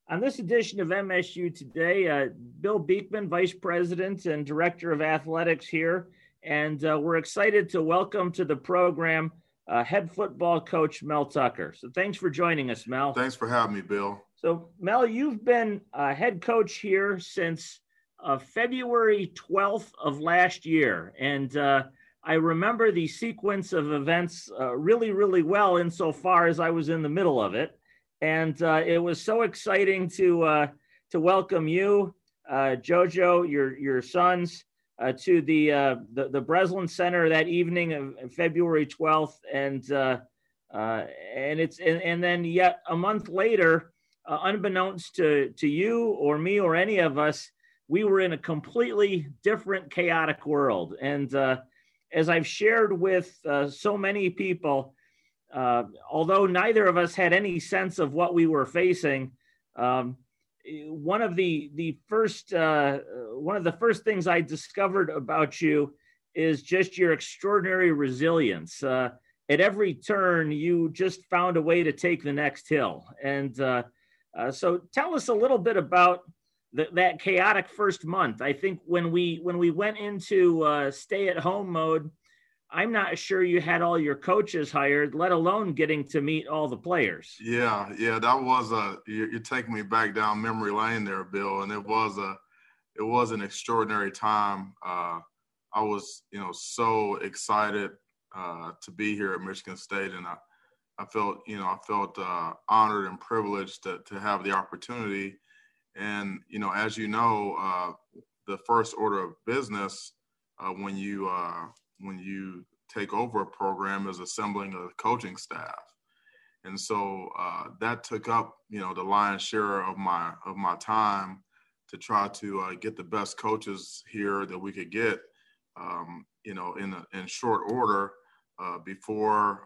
On this edition of MSU Today, Bill Beekman, Vice President and Director of Athletics here, and we're excited to welcome to the program head football coach Mel Tucker. So thanks for joining us, Mel. Thanks for having me, Bill. So, Mel, you've been head coach here since February 12th of last year, and I remember the sequence of events really, really well insofar as I was in the middle of it. And it was so exciting to welcome you, Jojo, your sons, to the Breslin Center that evening of February 12th, and then yet a month later, unbeknownst to you or me or any of us, we were in a completely different, chaotic world. And as I've shared with so many people, although neither of us had any sense of what we were facing, one of the first things I discovered about you is just your extraordinary resilience. At every turn, you just found a way to take the next hill. And so, tell us a little bit about that chaotic first month. I think when we went into stay-at-home mode, I'm not sure you had all your coaches hired, let alone getting to meet all the players. Yeah, that was you're taking me back down memory lane there, Bill, and it was an extraordinary time. I was, so excited to be here at Michigan State, and I felt honored and privileged to have the opportunity. And as you know, the first order of business when you take over a program is assembling a coaching staff. And so that took up, the lion's share of my time to try to get the best coaches here that we could get, in short order before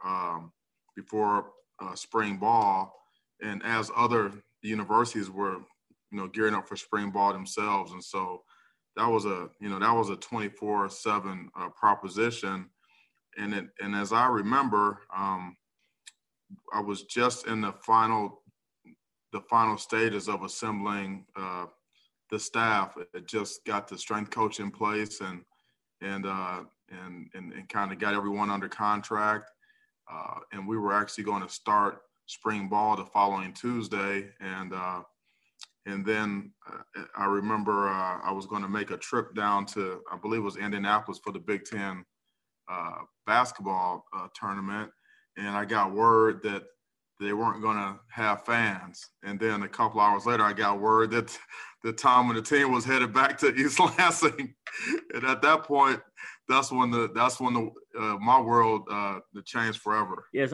spring ball. And as other universities were, gearing up for spring ball themselves. And so that was a 24/7 proposition. And as I remember, I was just in the final stages of assembling the staff. It just got the strength coach in place and kind of got everyone under contract. And we were actually going to start spring ball the following Tuesday. And then I remember I was going to make a trip down to, I believe it was Indianapolis for the Big Ten basketball tournament. And I got word that they weren't going to have fans. And then a couple hours later, I got word that Tom and the team was headed back to East Lansing. And at that point, that's when my world changed forever. Yes,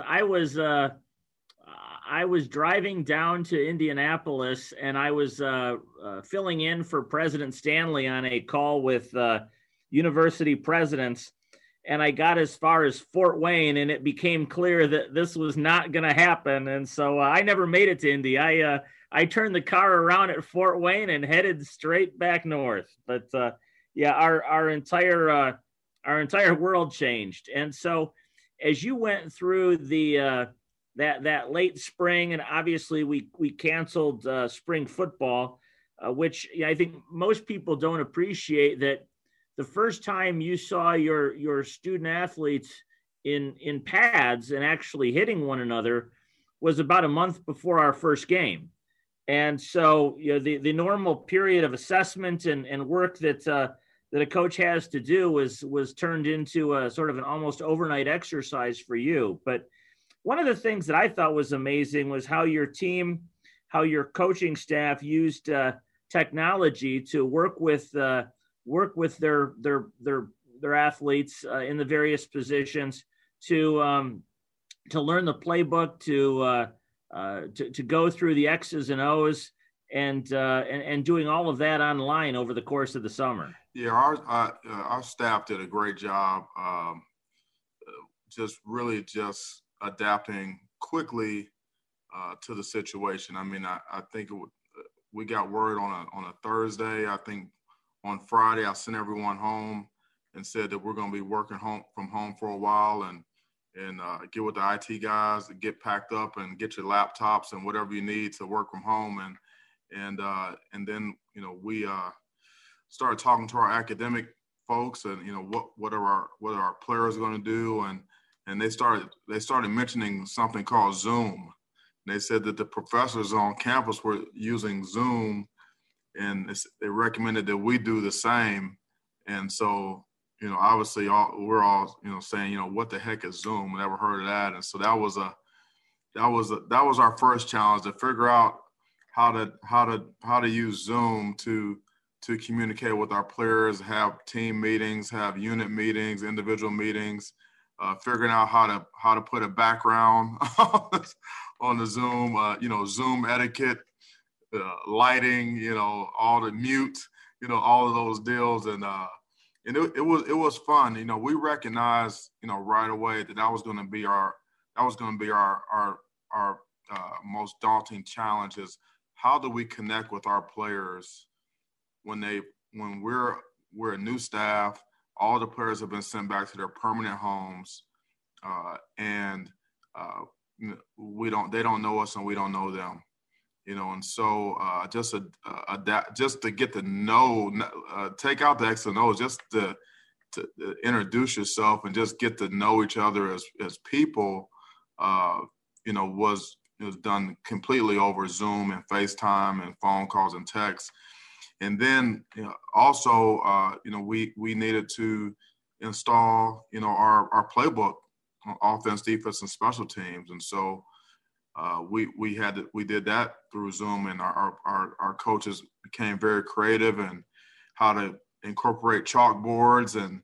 I was driving down to Indianapolis, and I was filling in for President Stanley on a call with university presidents, and I got as far as Fort Wayne, and it became clear that this was not going to happen, and so I never made it to Indy. I turned the car around at Fort Wayne and headed straight back north. But our entire world changed, and so as you went through the that late spring, and obviously we canceled spring football, which I think most people don't appreciate, that the first time you saw your student athletes in pads and actually hitting one another was about a month before our first game. And so the normal period of assessment and work that a coach has to do was turned into a sort of an almost overnight exercise for you. But one of the things that I thought was amazing was how your coaching staff used technology to work with their athletes in the various positions to learn the playbook, to go through the X's and O's, and doing all of that online over the course of the summer. Yeah, our staff did a great job, just adapting quickly to the situation. I mean, I think we got word on a Thursday. I think on Friday I sent everyone home and said that we're going to be working from home for a while, and get with the IT guys, get packed up and get your laptops and whatever you need to work from home. and then we started talking to our academic folks, and what are our players going to do, and they started mentioning something called Zoom. And they said that the professors on campus were using Zoom, and they recommended that we do the same. And so obviously we're all saying what the heck is Zoom? Never heard of that. And so that was our first challenge, to figure out how to use Zoom to communicate with our players, have team meetings, have unit meetings, individual meetings, figuring out how to put a background on the Zoom, Zoom etiquette, lighting, all the mute, all of those deals, and it was fun. We recognized right away that was going to be our most daunting challenge, is how do we connect with our players when we're a new staff. All the players have been sent back to their permanent homes, and they don't know us and we don't know them, and so just to get to know, take out the X and O's, just to introduce yourself and just get to know each other as people, was done completely over Zoom and FaceTime and phone calls and texts. And then also, we needed to install, our playbook on offense, defense, and special teams. And so we did that through Zoom, and our coaches became very creative in how to incorporate chalkboards and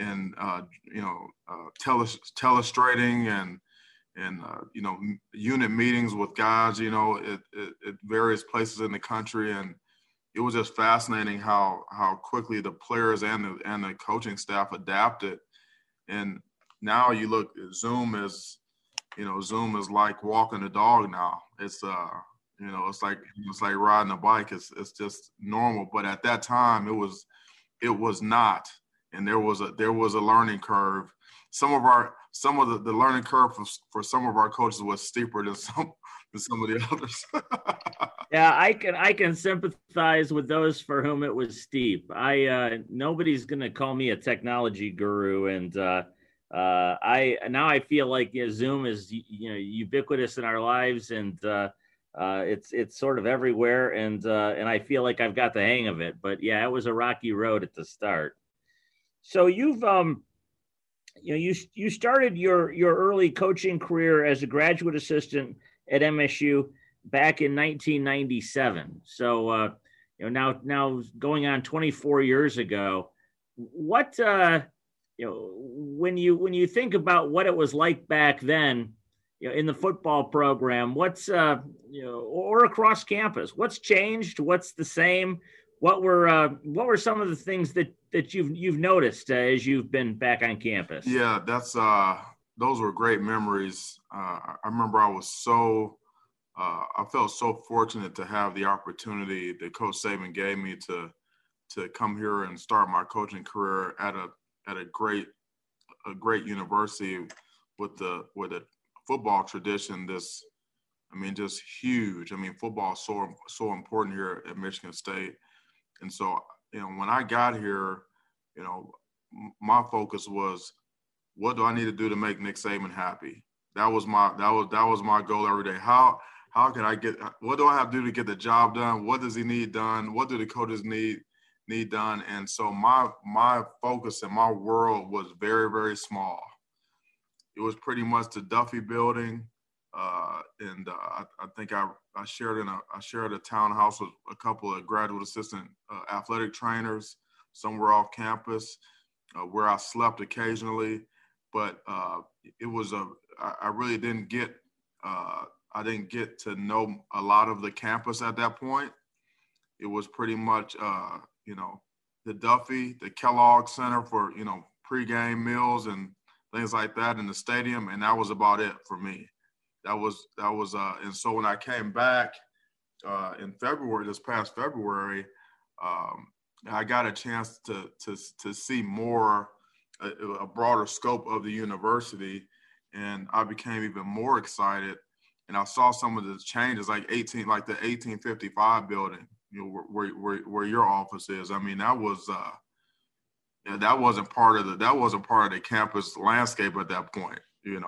telestrating and unit meetings with guys, at various places in the country. And it was just fascinating how quickly the players and the coaching staff adapted. And now you look, Zoom is like walking a dog now. It's it's like riding a bike. It's just normal. But at that time it was not, and there was a learning curve. Some of the learning curve for some of our coaches was steeper than some of the others. Yeah, I can sympathize with those for whom it was steep. Nobody's going to call me a technology guru, and I feel like Zoom is ubiquitous in our lives, and it's sort of everywhere, and I feel like I've got the hang of it. But yeah, it was a rocky road at the start. So you've you started your early coaching career as a graduate assistant at MSU back in 1997. So now going on 24 years ago. What when you think about what it was like back then, in the football program, what's or across campus, what's changed? What's the same? What were some of the things that you've noticed as you've been back on campus? Yeah, those were great memories. I remember I felt so fortunate to have the opportunity that Coach Saban gave me to come here and start my coaching career at a great university with a football tradition just huge. Football is so important here at Michigan State. And so, when I got here, my focus was, what do I need to do to make Nick Saban happy? That was my goal every day. How can I what do I have to do to get the job done? What does he need done? What do the coaches need done? And so my focus and my world was very, very small. It was pretty much the Duffy Building. I think I shared a townhouse with a couple of graduate assistant athletic trainers somewhere off campus, where I slept occasionally. But it was I really didn't get to know a lot of the campus at that point. It was pretty much the Duffy, the Kellogg Center for pregame meals and things like that in the stadium, and that was about it for me. That was and so when I came back in February, this past February, I got a chance to see more, a broader scope of the university, and I became even more excited and I saw some of the changes, like the 1855 building, where your office is. I mean, that was that wasn't part of the campus landscape at that point,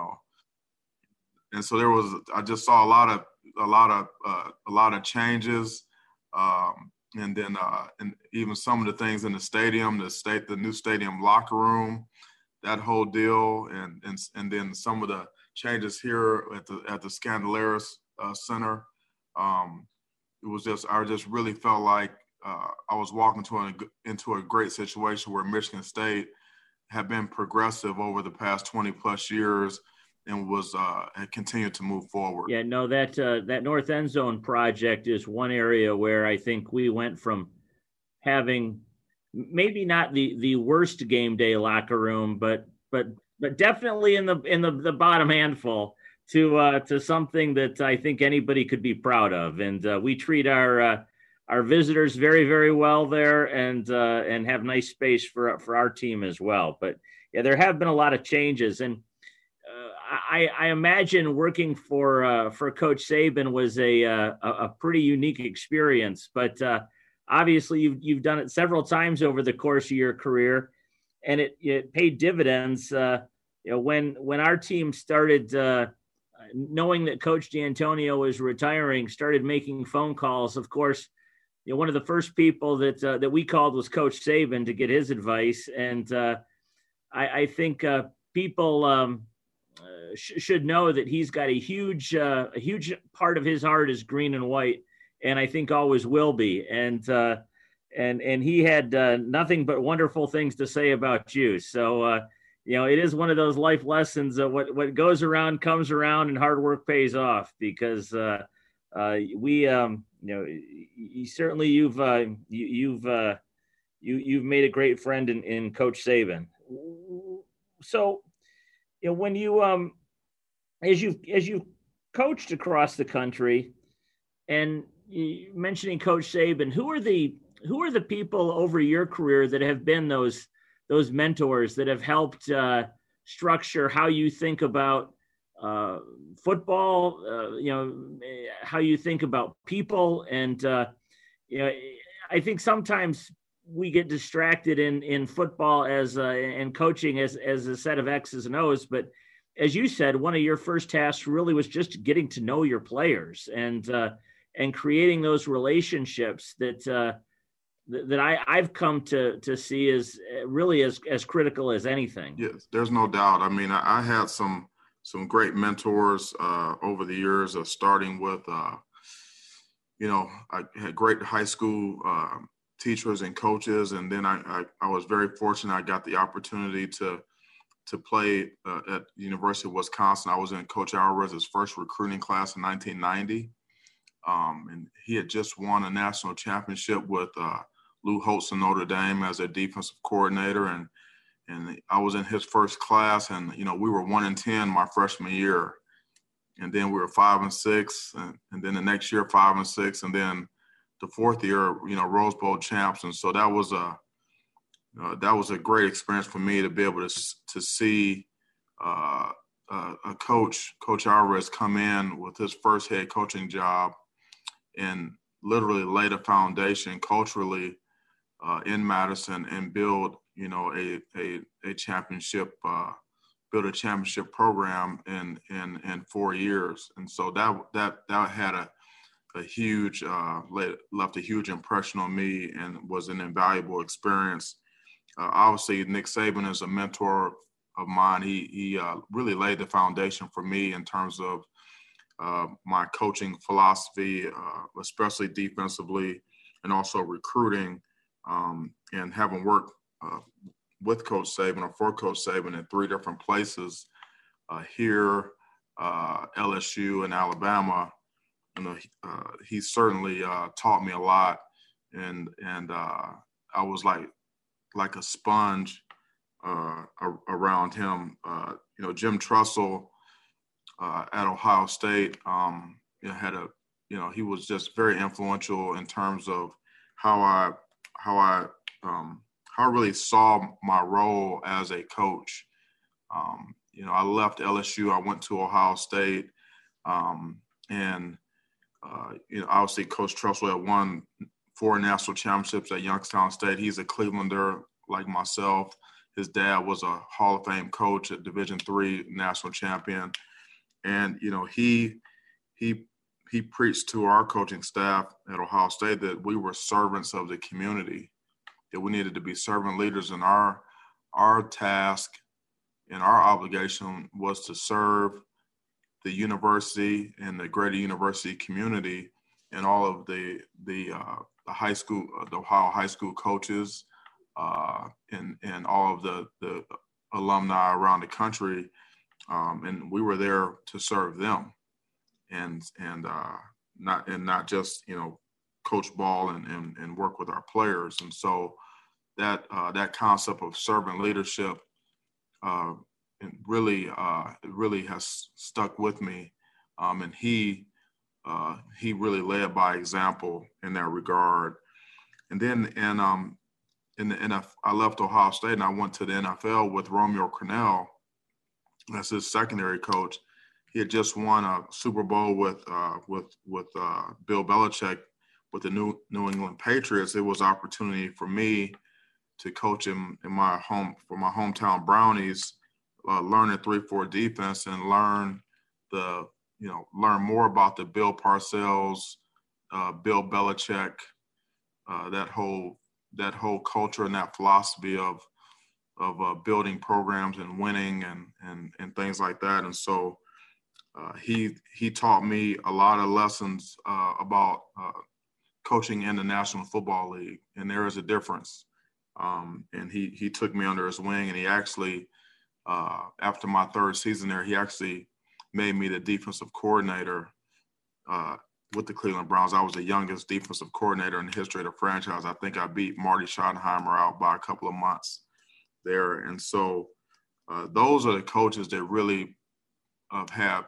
And so I just saw a lot of changes, and then and even some of the things in the stadium, the new stadium locker room, that whole deal, and then some of the changes here at the Scandalaris Center. It was I just really felt like I was walking into a great situation where Michigan State had been progressive over the past 20 plus years and had continued to move forward. Yeah, no, that North End Zone project is one area where I think we went from having maybe not the worst game day locker room, but definitely in the bottom handful to something that I think anybody could be proud of. And we treat our visitors very, very well there, and have nice space for our team as well. But yeah, there have been a lot of changes, and I imagine working for Coach Saban was a pretty unique experience. But obviously, you've done it several times over the course of your career, and it paid dividends. When our team started knowing that Coach D'Antonio was retiring, started making phone calls. Of course, one of the first people that we called was Coach Saban to get his advice, and I think people should know that he's got a huge part of his heart is green and white, and I think always will be. And he had nothing but wonderful things to say about you. So it is one of those life lessons of what goes around comes around, and hard work pays off, because certainly you've made a great friend in Coach Saban. So, when you as you coached across the country, and mentioning Coach Saban, who are the people over your career that have been those mentors that have helped structure how you think about football, how you think about people. And, I think sometimes we get distracted in football and coaching as a set of X's and O's. But as you said, one of your first tasks really was just getting to know your players and creating those relationships that I've come to see as really as critical as anything. Yes, there's no doubt. I mean, I had some great mentors over the years, starting with, I had great high school teachers and coaches. And then I was very fortunate. I got the opportunity to play at the University of Wisconsin. I was in Coach Alvarez's first recruiting class in 1990. And he had just won a national championship with Lou Holtz in Notre Dame as their defensive coordinator. And I was in his first class, and, we were 1-10 my freshman year. And then we were 5-6, and then the next year 5-6, and then the fourth year, Rose Bowl champs. And so that was a great experience for me to be able to see a Coach Alvarez come in with his first head coaching job and literally lay the foundation culturally in Madison and build, a championship, build a championship program in 4 years. And so that had a huge left a huge impression on me and was an invaluable experience. Obviously, Nick Saban is a mentor of mine. He really laid the foundation for me in terms of my coaching philosophy, especially defensively, and also recruiting, and having worked with Coach Saban or for Coach Saban in 3 different places, here, LSU, and Alabama. He certainly taught me a lot, and I was like a sponge around him. Jim Tressel at Ohio State he was just very influential in terms of how I really saw my role as a coach. I left LSU. I went to Ohio State. And, obviously Coach Tressel had won 4 national championships at Youngstown State. He's a Clevelander like myself. His dad was a Hall of Fame coach at Division III national champion. And, he preached to our coaching staff at Ohio State that we were servants of the community, that we needed to be servant leaders, and our task and our obligation was to serve the university and the greater university community and all of the high school, the Ohio high school coaches, and all of the alumni around the country. And we were there to serve them and not just, coach ball and work with our players. And so that concept of servant leadership it really has stuck with me. And he really led by example in that regard. And then in the NFL, I left Ohio State and I went to the NFL with Romeo Crennel as his secondary coach. He had just won a Super Bowl with Bill Belichick with the New England Patriots. It was an opportunity for me to coach him in my hometown Brownies, learn a 3-4 defense and learn more about the Bill Parcells, Bill Belichick, that whole culture and that philosophy of building programs and winning and things like that. And so he taught me a lot of lessons about coaching in the National Football League, and there is a difference. And he took me under his wing, and he actually, after my 3rd season there, he actually made me the defensive coordinator with the Cleveland Browns. I was the youngest defensive coordinator in the history of the franchise. I think I beat Marty Schottenheimer out by a couple of months there. And so those are the coaches that really have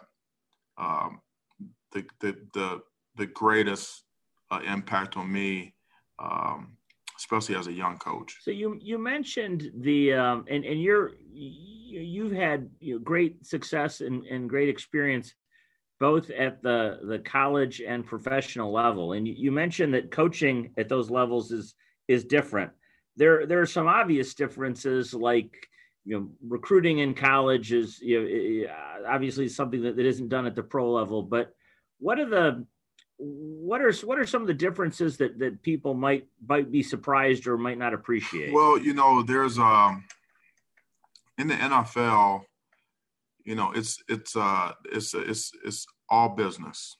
the greatest impact on me, especially as a young coach. So you mentioned the and you've had great success and great experience both at the college and professional level, and you mentioned that coaching at those levels is different. There are some obvious differences, like recruiting in college is obviously something that isn't done at the pro level. But what are some of the differences that people might be surprised or might not appreciate? Well, there's in the NFL, it's all business.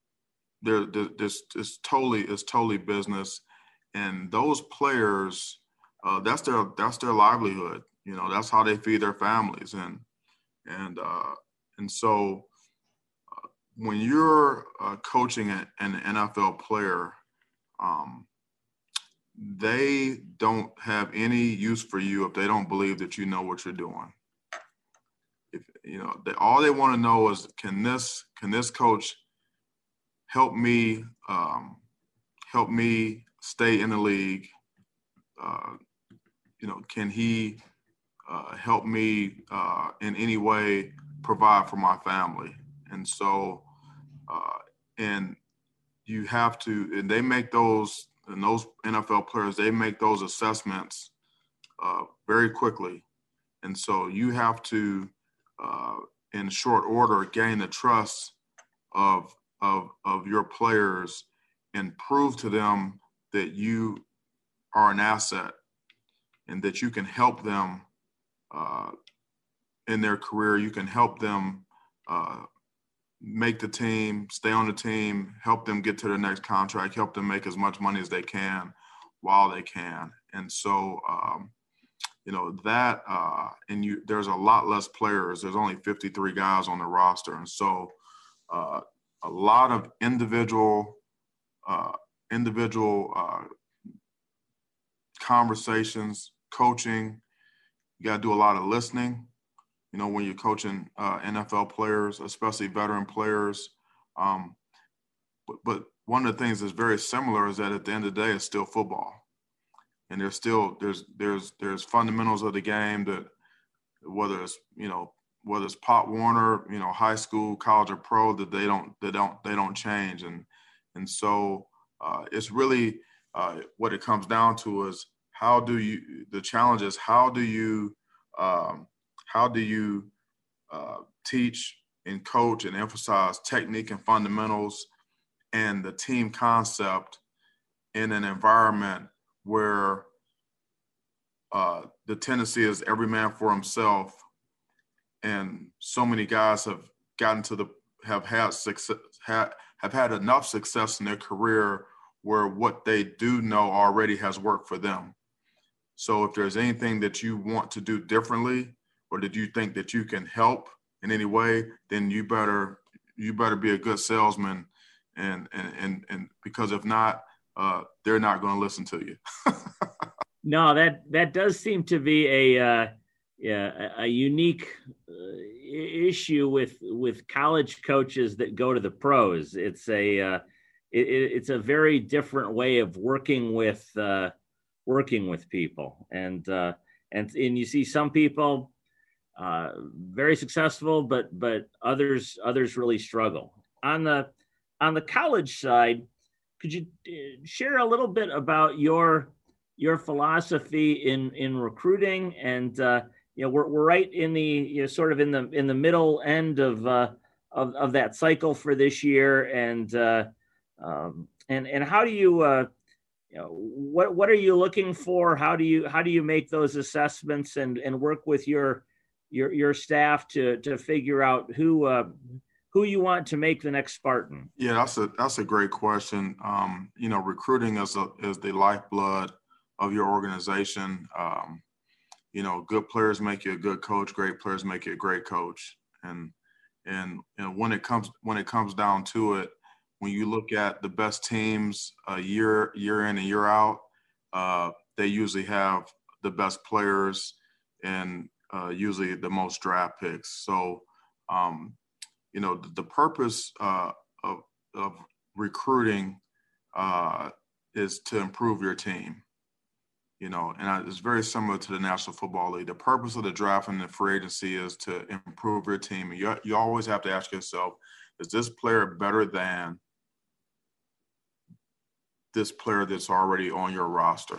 It's totally business, and those players, that's their livelihood. That's how they feed their families, and so when you're coaching an NFL player, they don't have any use for you if they don't believe that you know what you're doing. If all they want to know is, can this coach help me stay in the league? Can he help me in any way provide for my family? And so, and you have to, and they make those NFL players, they make those assessments very quickly. And so you have to, in short order, gain the trust of your players and prove to them that you are an asset and that you can help them in their career. You can help them make the team, stay on the team, help them get to their next contract, help them make as much money as they can while they can. And so, there's a lot less players. There's only 53 guys on the roster. And so a lot of individual conversations, coaching. You got to do a lot of listening. When you're coaching NFL players, especially veteran players. But one of the things that's very similar is that at the end of the day, it's still football. And there's fundamentals of the game that, whether it's, whether it's Pop Warner, high school, college, or pro, that they don't change. And so it's really what it comes down to is the challenge is how do you teach and coach and emphasize technique and fundamentals and the team concept in an environment where the tendency is every man for himself, and so many guys have had enough success in their career where what they do know already has worked for them. So if there's anything that you want to do differently, or that you think that you can help in any way, then you better be a good salesman, and because if not, they're not going to listen to you. No, that does seem to be a unique issue with college coaches that go to the pros. It's a very different way of working with people, and you see some people very successful, but others really struggle. On the college side, could you share a little bit about your philosophy in recruiting? And we're right in the sort of in the middle end of that cycle for this year, and how do you what are you looking for? How do you make those assessments and work with your staff to figure out who you want to make the next Spartan? Yeah, that's a great question. Recruiting is the lifeblood of your organization. Good players make you a good coach. Great players make you a great coach. And when it comes down to it, when you look at the best teams year in and year out, they usually have the best players and usually the most draft picks. So, the purpose of recruiting is to improve your team. And it's very similar to the National Football League. The purpose of the draft and the free agency is to improve your team. And you always have to ask yourself, is this player better than this player that's already on your roster?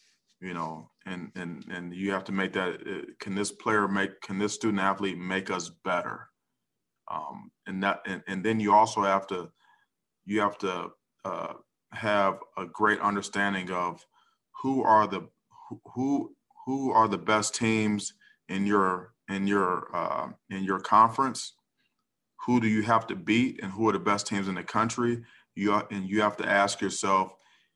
And you have to make that. Can this student athlete make us better? And then you also have to have a great understanding of who are the best teams in your conference. Who do you have to beat, and who are the best teams in the country? You have to ask yourself,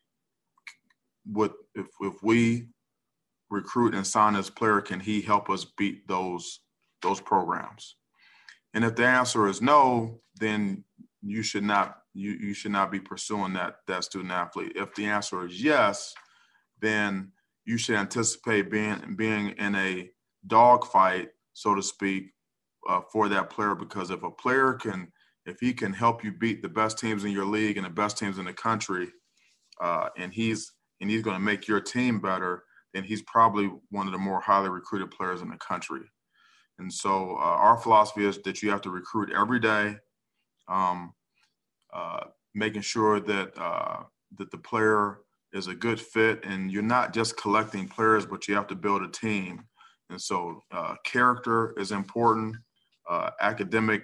if we recruit and sign this player, can he help us beat those programs? And if the answer is no, then you should not be pursuing that student athlete. If the answer is yes, then you should anticipate being in a dogfight, so to speak, for that player. Because if a player can help you beat the best teams in your league and the best teams in the country, and he's going to make your team better, then he's probably one of the more highly recruited players in the country. And so our philosophy is that you have to recruit every day, making sure that the player is a good fit, and you're not just collecting players, but you have to build a team. And so character is important. Academic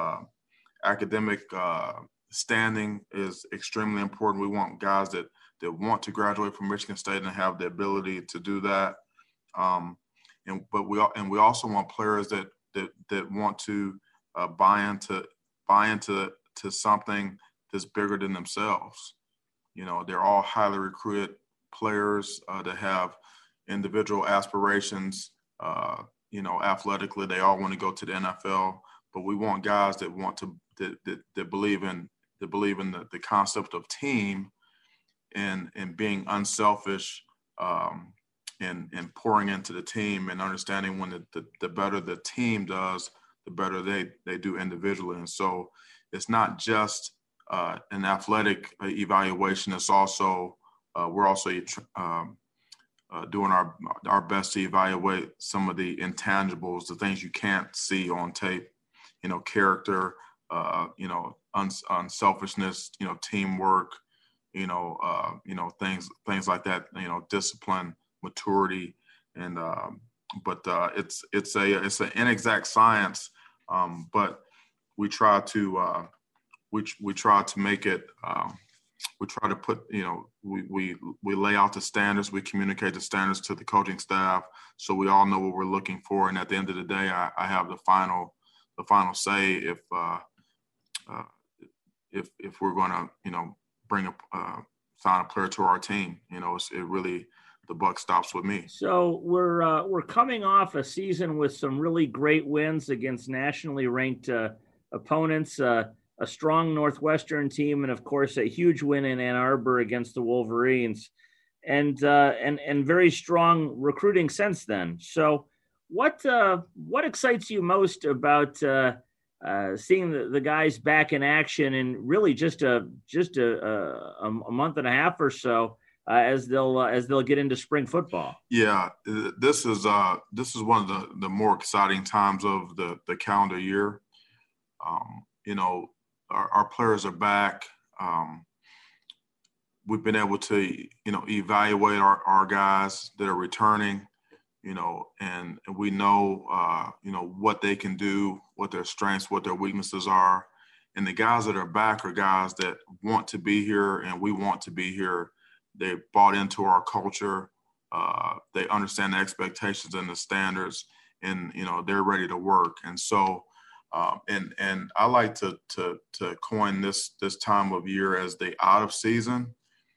standing is extremely important. We want guys that want to graduate from Michigan State and have the ability to do that. But we also want players that want to buy into something that's bigger than themselves. They're all highly recruited players that have individual aspirations. Athletically, they all want to go to the NFL. But we want guys that want to that believe in the concept of team and being unselfish. And pouring into the team and understanding when the better the team does, the better they do individually. And so it's not just an athletic evaluation. It's also we're also doing our best to evaluate some of the intangibles, the things you can't see on tape, character, unselfishness, teamwork, things like that, discipline, maturity, and but it's an inexact science, but we try to make it. We try to put, we lay out the standards, we communicate the standards to the coaching staff, so we all know what we're looking for. And at the end of the day, I have the final say if we're going to, bring sign a player to our team. It really, the buck stops with me. So we're coming off a season with some really great wins against nationally ranked opponents. A strong Northwestern team, and of course a huge win in Ann Arbor against the Wolverines, and very strong recruiting since then. So, what excites you most about seeing the guys back in action in really just a month and a half or so as they'll get into spring football? Yeah, this is one of the more exciting times of the calendar year. Our players are back. We've been able to, evaluate our guys that are returning, and we know, what they can do, what their strengths, what their weaknesses are. And the guys that are back are guys that want to be here, and we want to be here. They bought into our culture. They understand the expectations and the standards, and, they're ready to work. And so, and I like to coin this time of year as the out of season.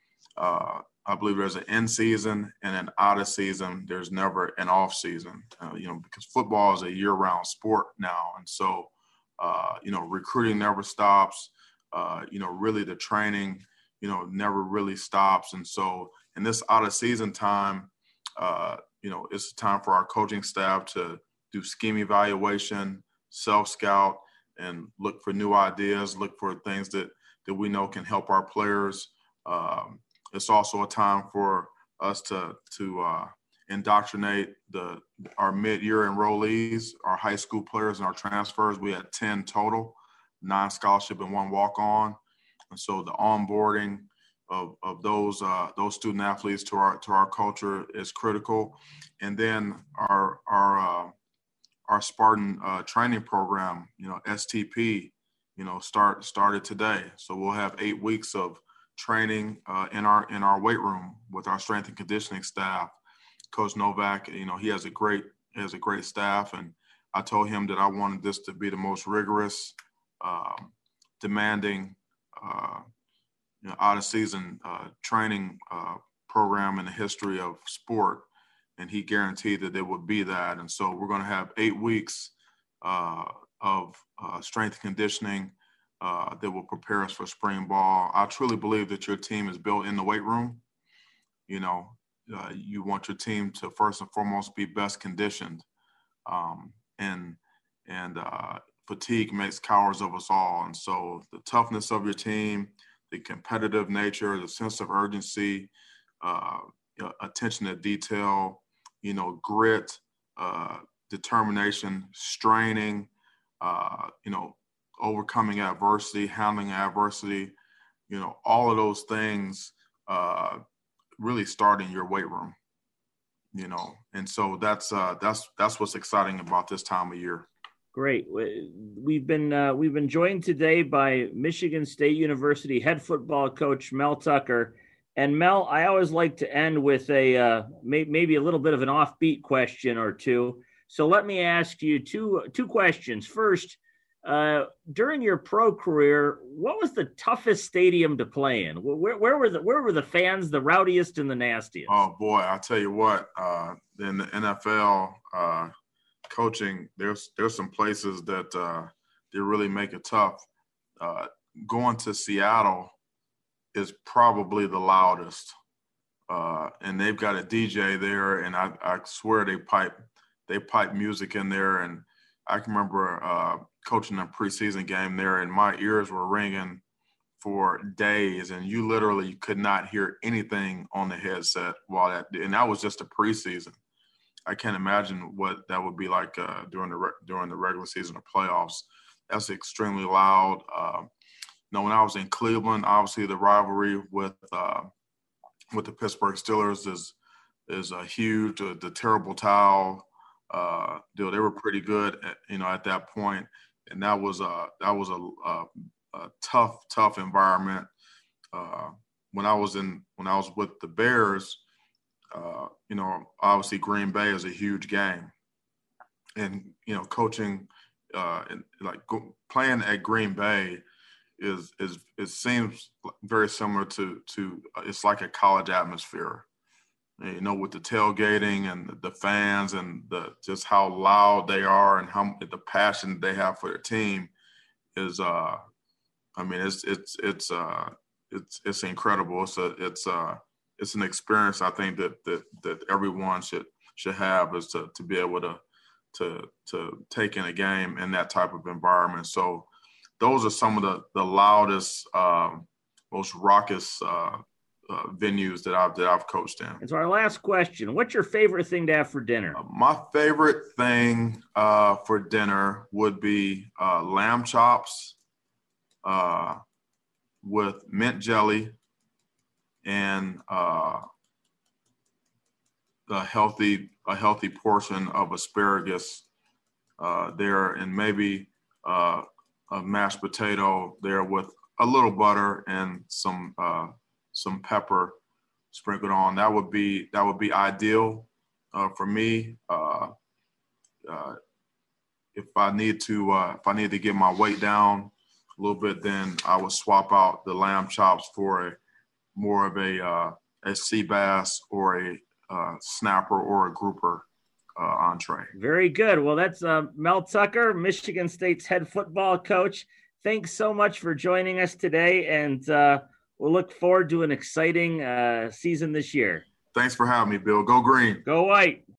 I believe there's an in season and an out of season. There's never an off season, because football is a year round sport now. And so, recruiting never stops. Really the training, never really stops. And so in this out of season time, it's time for our coaching staff to do scheme evaluation, self-scout, and look for new ideas, look for things that we know can help our players. It's also a time for us to indoctrinate our mid-year enrollees, our high school players, and our transfers. We had 10 total, 9 scholarship and 1 walk-on. And so the onboarding of those student athletes to our culture is critical. And then our Spartan training program, STP, started today. So we'll have 8 weeks of training in our weight room with our strength and conditioning staff. Coach Novak, he has a great staff, and I told him that I wanted this to be the most rigorous, demanding, out of season training program in the history of sport. And he guaranteed that it would be that. And so we're going to have 8 weeks of strength and conditioning that will prepare us for spring ball. I truly believe that your team is built in the weight room. You want your team to first and foremost be best conditioned. And fatigue makes cowards of us all. And so the toughness of your team, the competitive nature, the sense of urgency, attention to detail, grit, determination, straining, overcoming adversity, handling adversity, all of those things really start in your weight room, and so that's what's exciting about this time of year. Great. We've been joined today by Michigan State University head football coach Mel Tucker. And Mel, I always like to end with maybe a little bit of an offbeat question or two. So let me ask you two questions. First, during your pro career, what was the toughest stadium to play in? Where were the fans the rowdiest and the nastiest? Oh boy, I'll tell you what. In the NFL coaching, there's some places that they really make it tough. Going to Seattle is probably the loudest, and they've got a DJ there, and I swear they pipe music in there. And I can remember coaching a preseason game there, and my ears were ringing for days, and you literally could not hear anything on the headset and that was just a preseason. I can't imagine what that would be like during the regular season or playoffs. That's extremely loud. When I was in Cleveland, obviously the rivalry with the Pittsburgh Steelers is a huge. The Terrible Towel deal. They were pretty good at that point, and that was a tough environment. When I was with the Bears, obviously Green Bay is a huge game, and coaching and playing at Green Bay it seems very similar to it's like a college atmosphere, with the tailgating and the fans and just how loud they are and how the passion they have for their team is it's incredible. It's an experience I think that everyone should have, is to be able to take in a game in that type of environment. So those are some of the loudest, most raucous venues that I've coached in. And so our last question: what's your favorite thing to have for dinner? My favorite thing for dinner would be lamb chops with mint jelly and a healthy portion of asparagus there, and maybe a mashed potato there with a little butter and some pepper sprinkled on. That would be ideal for me. If I need to get my weight down a little bit, then I would swap out the lamb chops for more of a sea bass or a snapper or a grouper entree. Very good. Well, that's Mel Tucker, Michigan State's head football coach. Thanks so much for joining us today, and we'll look forward to an exciting season this year. Thanks for having me, Bill. Go Green. Go White.